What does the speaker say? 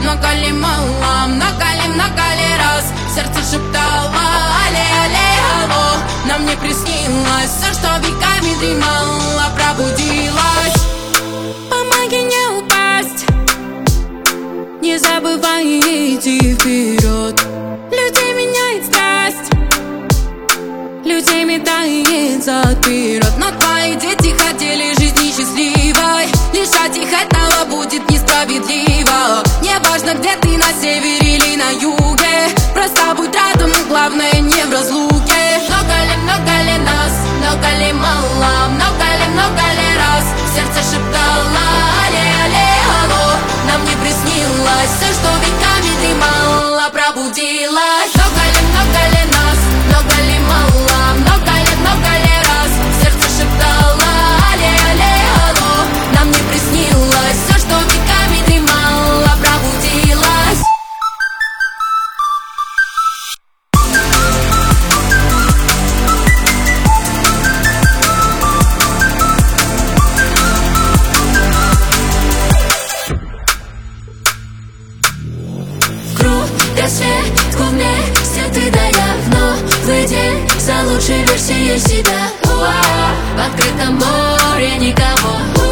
много ли мало, много ли раз сердце шептало: алле, алле, алло. Нам не приснилось все, что веками дремало, пробудилось. Помоги не упасть, не забывай идти вперед. Людей меняет страсть, людей метается вперед. Но твои дети хотели жизни счастливой, лишать их этого будет несправедливо. Не важно, где ты, на севере или на юге, просто будь рядом, но главное не в разлуке. Много ли нас, много ли мало, много ли раз сердце шептало: алле, алле, алло. Нам не приснилось все, что веками дремало, пробудилось. Много ли нас, много ли мало, много ли раз сердце шептало: алле, алле, алло. Нам не приснилось все, что веками дремало, пробудилось. Рассвет клубней, святы давно выйди за лучшей версией себя. В открытом море никого.